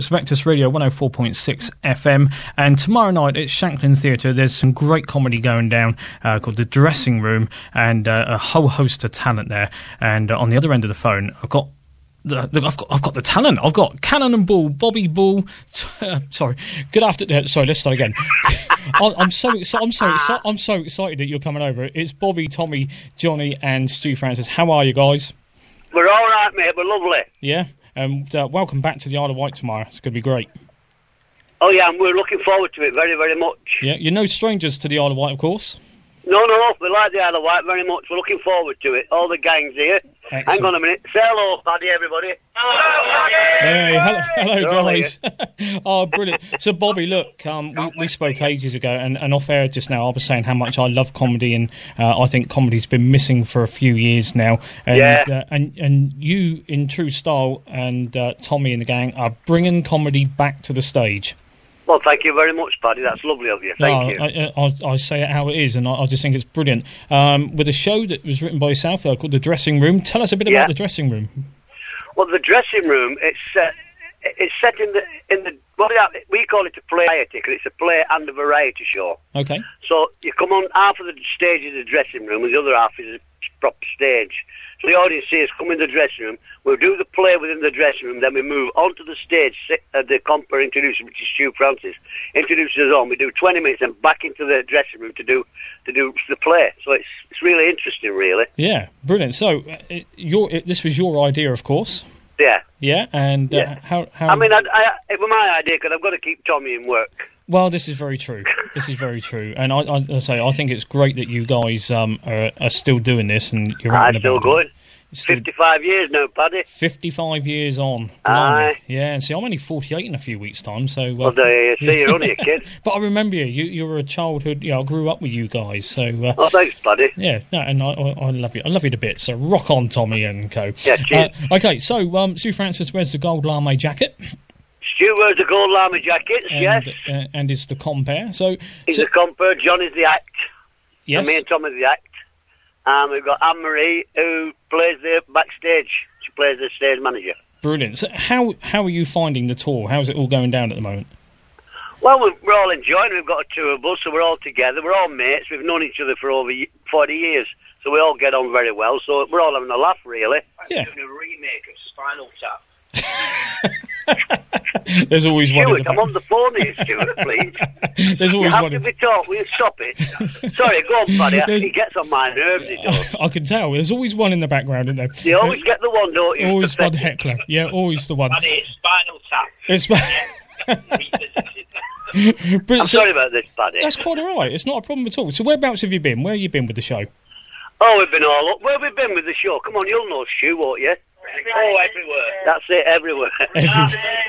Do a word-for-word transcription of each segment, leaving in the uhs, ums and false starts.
It's Vectis Radio one oh four point six F M, and tomorrow night at Shanklin Theatre there's some great comedy going down uh, called The Dressing Room, and uh, a whole host of talent there. And uh, on the other end of the phone, I've got the, the, I've got I've got the talent. I've got Cannon and Ball, Bobby Ball. Uh, sorry, good afternoon. Sorry, let's start again. I'm, I'm so excited. I'm so exci- I'm so excited that you're coming over. It's Bobby, Tommy, Johnny, and Stu Francis. How are you guys? We're all right, mate. We're lovely. Yeah. And uh, welcome back to the Isle of Wight tomorrow. It's going to be great. Oh, yeah, and we're looking forward to it very, very much. Yeah, you're no strangers to the Isle of Wight, of course. No, no, we like the Isle of Wight very much. We're looking forward to it. All the gang's here. Excellent. Hang on a minute. Say hello, Paddy, everybody. Hello, Paddy! Hey, hello, hello guys. Oh, brilliant. So, Bobby, look, um, we, we spoke ages ago, and, and off air just now, I was saying how much I love comedy, and uh, I think comedy's been missing for a few years now. And, yeah. Uh, and, and you, in true style, and uh, Tommy and the gang are bringing comedy back to the stage. Well, thank you very much, Paddy. That's lovely of you. Thank no, you. I, I, I say it how it is, and I, I just think it's brilliant. Um, with a show that was written by yourself uh, called The Dressing Room. Tell us a bit yeah. about The Dressing Room. Well, The Dressing Room, it's uh, it's set in the in the what we call it a play because it's a play and a variety show. Okay. So you come on, half of the stage is the dressing room, and the other half is a proper stage. So the audience sees come in the dressing room. We'll do the play within the dressing room. Then we move onto the stage. Uh, the compere introducer, which is Stu Francis, introduces us on. We do twenty minutes and back into the dressing room to do to do the play. So it's it's really interesting, really. Yeah, brilliant. So uh, it, your it, this was your idea, of course. Yeah. Yeah, and uh, yeah. how how? I mean, I, I, it was my idea because I've got to keep Tommy in work. Well, this is very true. This is very true, and I, I, I say I think it's great that you guys um, are, are still doing this, and you're. I'm still going. Still fifty-five years now, Paddy. Fifty-five years on. Aye. Yeah, and see, I'm only forty-eight in a few weeks' time, so. Uh, well, there you see, you're only a kid. But I remember you. You, you were a childhood. You know, I grew up with you guys, so. Uh, oh, thanks, Paddy. Yeah, no, and I, I, I love you. I love you to bits. So rock on, Tommy and co. Yeah, cheers. Uh, okay, so um, Stu Francis wears the gold lame jacket. Stu wears the gold lame jackets, and, yes. Uh, and is the compere. So he's so, the compere. John is the act. Yes. And me and Tom is the act. And we've got Anne-Marie, who plays the backstage. She plays the stage manager. Brilliant. So how how are you finding the tour? How's it all going down at the moment? Well, we're, we're all enjoying it. We've got a tour bus, so we're all together. We're all mates. We've known each other for over forty years, so we all get on very well. So we're all having a laugh, really. Yeah. I'm doing a remake of Spinal Tap. There's always Stuart, one in the I'm on the phone here, Stuart, please. There's always you have one to in... be taught. Will you stop it? Sorry, go on, buddy. He gets on my nerves, he does. I can tell. There's always one in the background, isn't there? You always uh, get the one, don't you? Always one heckler. Yeah, always the one. Buddy, it's Spinal Tap. It's I'm so, sorry about this, buddy. That's quite all right. It's not a problem at all. So whereabouts have you been? Where have you been with the show? Oh, we've been all up. Where have we been with the show? Come on, you'll know Stu, won't you? Oh, everywhere. That's it, everywhere. everywhere.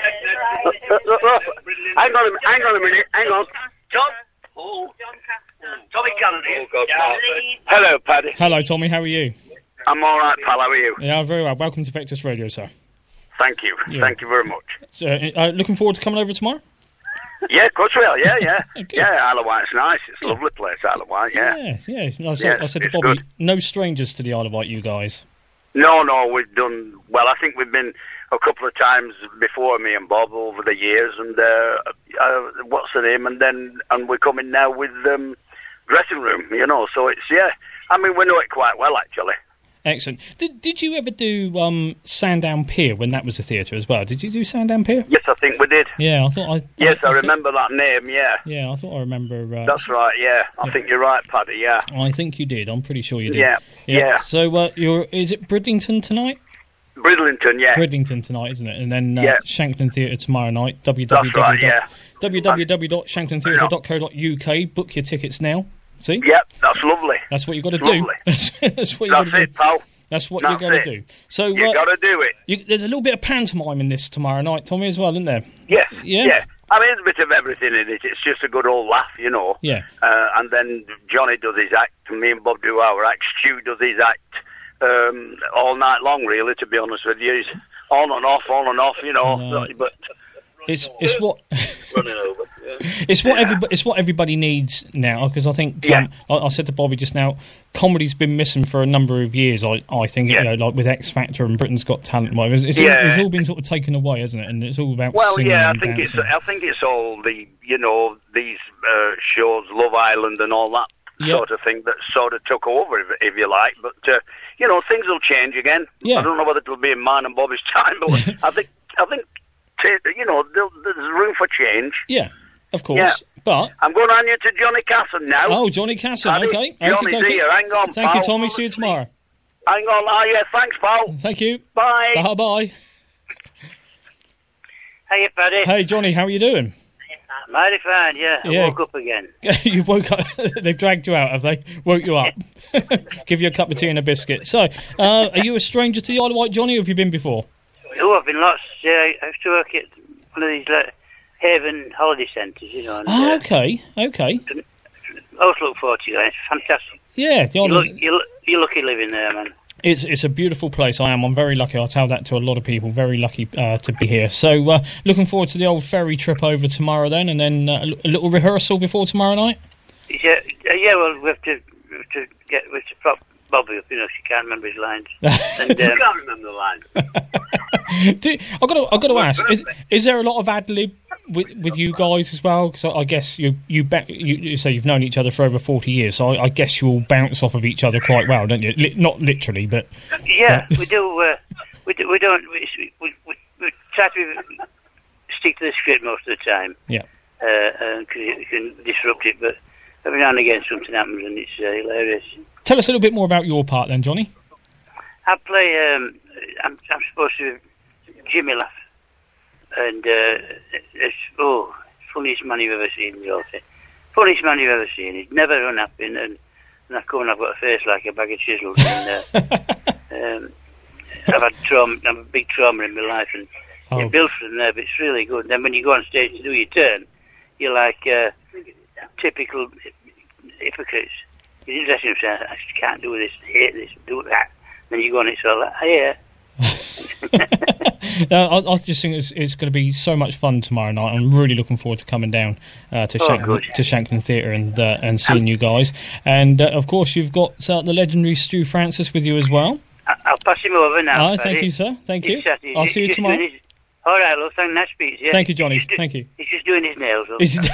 hang on a minute, hang on a minute, hang on. Tom? Oh. Tommy Cannon here. Oh, God, hello, Paddy. Hello, Tommy, how are you? I'm all right, pal, how are you? Yeah, very well. Welcome to Vectis Radio, sir. Thank you. Yeah. Thank you very much. So, uh, looking forward to coming over tomorrow? Yeah, of course we are, yeah, yeah. Okay. Yeah, Isle of Wight's nice. It's a yeah. lovely place, Isle of Wight, yeah. Yeah, yeah. I said, yeah, I said to Bobby, good. No strangers to the Isle of Wight, you guys. No, no, we've done, well, I think we've been a couple of times before, me and Bob, over the years, and uh, uh, what's the name, and then, and we're coming now with um, Dressing Room, you know, so it's, yeah, I mean, we know it quite well, actually. Excellent. Did Did you ever do um, Sandown Pier when that was a theatre as well? Did you do Sandown Pier? Yes, I think we did. Yeah, I thought I... Yes, I, I, I remember th- that name, yeah. Yeah, I thought I remember... Uh, That's right, yeah. I yeah. think you're right, Paddy, yeah. I think you did. I'm pretty sure you did. Yeah, yeah. yeah. So, uh, you're, is it Bridlington tonight? Bridlington, yeah. Bridlington tonight, isn't it? And then uh, yeah. Shanklin Theatre tomorrow night. w w w. That's right, yeah. w w w dot shanklin theatre dot co dot u k. Book your tickets now. See? Yep, that's lovely. That's what you've got to it's do. Lovely. That's what you've got to do. It, pal. That's what That's you've got it. to do. So you uh, got to do it. You, there's a little bit of pantomime in this tomorrow night, Tommy, as well, isn't there? Yes. Yeah. Yeah. I mean, there's a bit of everything in it. It's just a good old laugh, you know. Yeah. Uh, and then Johnny does his act, and me and Bob do our act. Stu does his act um, all night long, really, to be honest with you. He's on and off, on and off, you know. No. But it's it's what running over. Yeah. It's what everybody, it's what everybody needs now, because I think Yeah. um, I, I said to Bobby just now, comedy's been missing for a number of years. I, I think Yeah. you know, like with X Factor and Britain's Got Talent, like, it's, it's, all, Yeah. it's all been sort of taken away, hasn't it? And it's all about Well, singing yeah, I and think it's dancing. I think it's all the you know these uh, shows, Love Island and all that Yeah. sort of thing that sort of took over, if, if you like. But uh, you know, things will change again. Yeah. I don't know whether it'll be in mine and Bobby's time, but I think I think t- you know there, there's room for change. Yeah, of course. Yeah. But I'm going on you to Johnny Casson now. oh, Johnny Casson, Paddy, okay, Johnny's okay, here. Hang on, Thank you, pal. Tommy. See you tomorrow. Hang on, oh yeah, thanks, pal. Thank you. Bye. Bye bye. Hiya, Paddy. Hey, Johnny, how are you doing? Mighty fine, yeah. I Yeah. woke up again. You woke up. They've dragged you out, have they? Woke you up. Give you a cup of tea and a biscuit. So, uh, are you a stranger to the Isle of Wight, Johnny, or have you been before? Oh, I've been lots. Yeah, I used to work at one of these like, Haven holiday centres, you know. And, Oh, uh, okay, okay. I always look forward to it. It's fantastic. Yeah, the You Isle look, of- you look, you're lucky living there, man. it's it's a beautiful place. I am. I'm very lucky. I tell that to a lot of people. Very lucky uh, to be here. So, uh, looking forward to the old ferry trip over tomorrow then, and then uh, a little rehearsal before tomorrow night. Yeah, uh, yeah. Well, we have to, we have to get we have to prop Bobby up. You know, she can't remember his lines. And You um, can't remember the line. Do, I've got to, I've got to ask: is, is there a lot of ad lib with, with you guys as well? Because I, I guess you you, ba- you you say you've known each other for over forty years, so I, I guess you all bounce off of each other quite well, don't you? Li- not literally, but yeah, we do. Uh, we do, we don't. We, we, we, we try to stick to the script most of the time. yeah. Because uh, you can disrupt it, but every now and again something happens and it's uh, hilarious. Tell us a little bit more about your part then, Johnny. I play. Um, I'm, I'm supposed to Jimmy Laugh, and uh, it's oh, funniest man you've ever seen. You'll say, funniest man you've ever seen. He's never unhappy, and, and I come and I've got a face like a bag of chisels. And, uh, um, I've had trauma. I'm a big trauma in my life, and Oh. it builds from there. But it's really good. And then when you go on stage to do your turn, you're like uh, typical hypocrites. You just listen and say, I just can't do this, I hate this, do that. Then you go on, it's all like, oh, yeah. No, I, I just think it's, it's going to be so much fun tomorrow night. I'm really looking forward to coming down uh, to, Oh, Shank- good. to Shanklin Theatre and uh, and seeing you guys. And uh, of course, you've got uh, the legendary Stu Francis with you as well. I- I'll pass him over now. Ah, thank you, sir. Thank you. He's just- he's- I'll see you he's just tomorrow. doing his- all right, love, thank nice speech. Yeah. Thank you, Johnny. He's just do- Thank you. He's just doing his nails. love. Is it-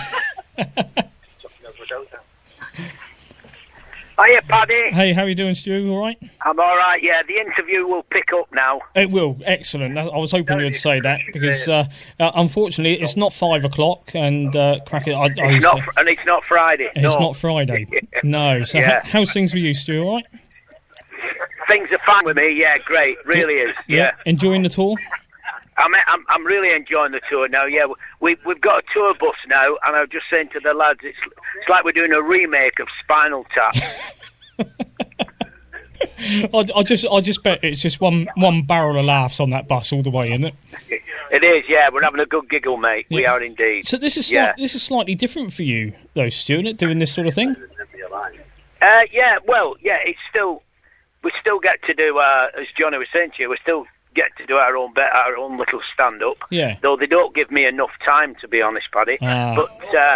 Hiya, Paddy. Hey, how are you doing, Stu? All right? I'm all right. Yeah, the interview will pick up now. It will. Excellent. I I was hoping you'd say that because, uh, uh, unfortunately, it's not five o'clock and uh, Cracker. I, I, It's not, fr- and it's not Friday. it's no. not Friday. No. So, Yeah. how, how's things with you, Stu? All right? Things are fine with me. Yeah, great. Really is. Yeah. Enjoying the tour? I'm, I'm I'm really enjoying the tour now. Yeah, we we've got a tour bus now, and I was just saying to the lads, it's it's like we're doing a remake of Spinal Tap. I, I just, I just bet it's just one, one barrel of laughs on that bus all the way, isn't it? It is. Yeah, we're having a good giggle, mate. We Yeah. are indeed. So this is, Yeah. slight, this is slightly different for you, though, Stu, isn't it? Doing this sort of thing. Uh, yeah. Well, yeah. It's still we still get to do uh, as Johnny was saying to you. We still get to do our own bit, our own little stand up. Yeah. Though they don't give me enough time, to be honest, Paddy. Ah. But uh,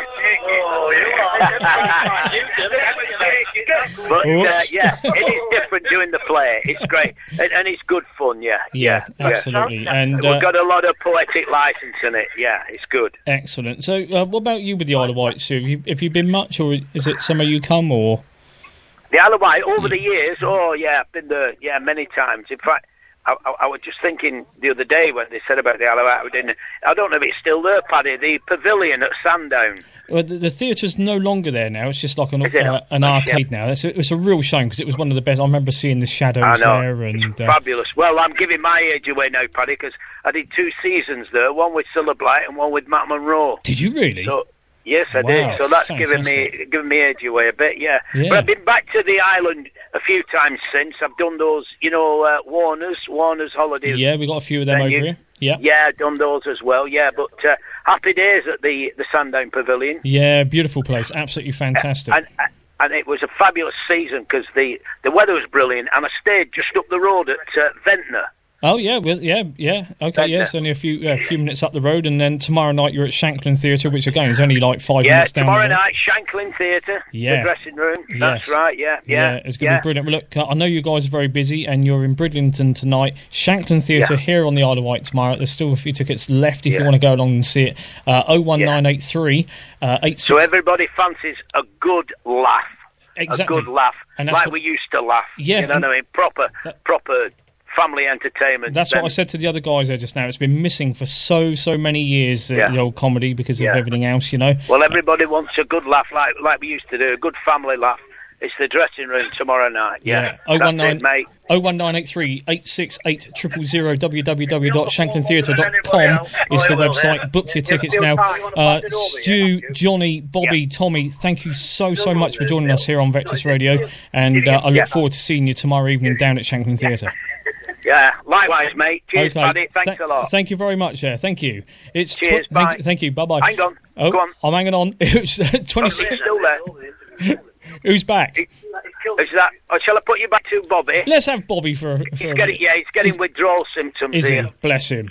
but uh, Oops. yeah, it is different doing the play. It's great and, and it's good fun. Yeah. Yeah, Yeah. absolutely. And We've uh, got a lot of poetic license in it. Yeah, it's good. excellent. So, uh, what about you with the Isle of Wight, Stu? Have you, have you been much, or is it somewhere you come, or? The Isle of Wight, over the years, oh yeah, I've been there, yeah, many times. In fact, I, I, I was just thinking the other day when they said about the Isle of Wight, we didn't, I don't know if it's still there, Paddy, the pavilion at Sandown. Well, the, the theatre's no longer there now. It's just like an, Is it? uh, an Oh, arcade now. It's a, it's a real shame because it was one of the best. I remember seeing the I shadows know, there, and it's uh, fabulous. Well, I'm giving my age away now, Paddy, because I did two seasons there, one with Cilla Blight and one with Matt Monroe. did you really? So, yes, I Wow, did. So that's giving me fantastic. giving me age away a bit, yeah. Yeah. But I've been back to the island a few times since. I've done those, you know, uh, Warner's, Warner's holidays. Yeah, we got a few of them Then over you- here. Yeah. Yeah, done those as well, yeah. But uh, happy days at the, the Sandown Pavilion. Yeah, beautiful place. Absolutely fantastic. And and it was a fabulous season because the, the weather was brilliant, and I stayed just up the road at uh, Ventnor. Oh yeah, well, yeah, yeah. Okay, yeah, it's only a few a uh, few minutes up the road, and then tomorrow night you're at Shanklin Theatre, which again is only like five yeah, minutes down the road. Yeah, tomorrow night, Shanklin Theatre, yeah. the dressing room. Yes. That's right. Yeah, yeah. Yeah, it's going to yeah. be brilliant. Well, look, I know you guys are very busy, and you're in Bridlington tonight. Shanklin Theatre yeah. here on the Isle of Wight tomorrow. There's still a few tickets left if yeah. you want to go along and see it. Uh, oh one nine eight three uh, eight six. So everybody fancies a good laugh. Exactly. A good laugh, and that's like what, we used to laugh. Yeah, you know what I mean? Proper, that, proper family entertainment. That's then, what I said to the other guys there just now. It's been missing for so, so many years, uh, yeah. the old comedy, because of yeah. everything else, you know. Well, everybody wants a good laugh, like like we used to do, a good family laugh. It's the dressing room tomorrow night. Yeah, yeah. That's it, mate. oh one nine eight three eight six eight zero zero zero w w w dot shanklin theatre dot com is the website. Book your tickets now. Uh, Stu, Johnny, Bobby, Tommy, thank you so, so much for joining us here on Vectis Radio, and uh, I look forward to seeing you tomorrow evening down at Shanklin Theatre. Yeah, likewise, mate. Cheers, okay. buddy. Thanks Th- a lot. Thank you very much. Yeah, thank you. It's Cheers, tw- bye. Thank, thank you. Bye-bye. Hang on. Oh, Go on. I'm hanging on. It was twenty-six. Still there. Who's back? Is that? Or shall I put you back to Bobby? Let's have Bobby for. for he's getting, yeah, he's getting withdrawal symptoms Is here. he? Bless him.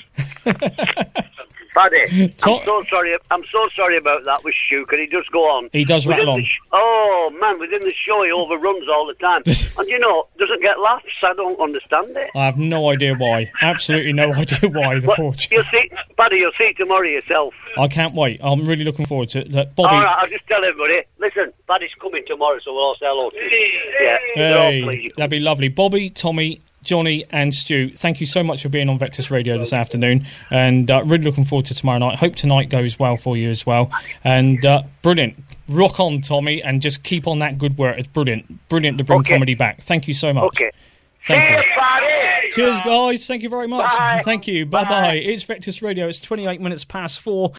Paddy, Tom- I'm so sorry. I'm so sorry about that with Stu. Can he just go on? He does rattle on. Sh- oh man, within the show he overruns all the time, and you know doesn't get laughs. I don't understand it. I have no idea why. Absolutely no idea why. The Well, poor you'll chap. see, Paddy. You'll see tomorrow yourself. I can't wait. I'm really looking forward to it. Look, Bobby. All right, I'll just tell everybody. Listen, Paddy's coming tomorrow, so we'll all say hello to him. Yeah, they're all Hey, pleased. that'd be lovely. Bobby, Tommy, Johnny and Stu, thank you so much for being on Vectis Radio this afternoon, and uh, really looking forward to tomorrow night. Hope tonight goes well for you as well, and uh, brilliant. Rock on, Tommy, and just keep on that good work. It's brilliant. Brilliant to bring Okay. comedy back. Thank you so much. Okay. Thank you. Cheers, Paddy. Cheers, guys. Thank you very much. Bye. Thank you. Bye-bye. It's Vectis Radio. It's twenty-eight minutes past four.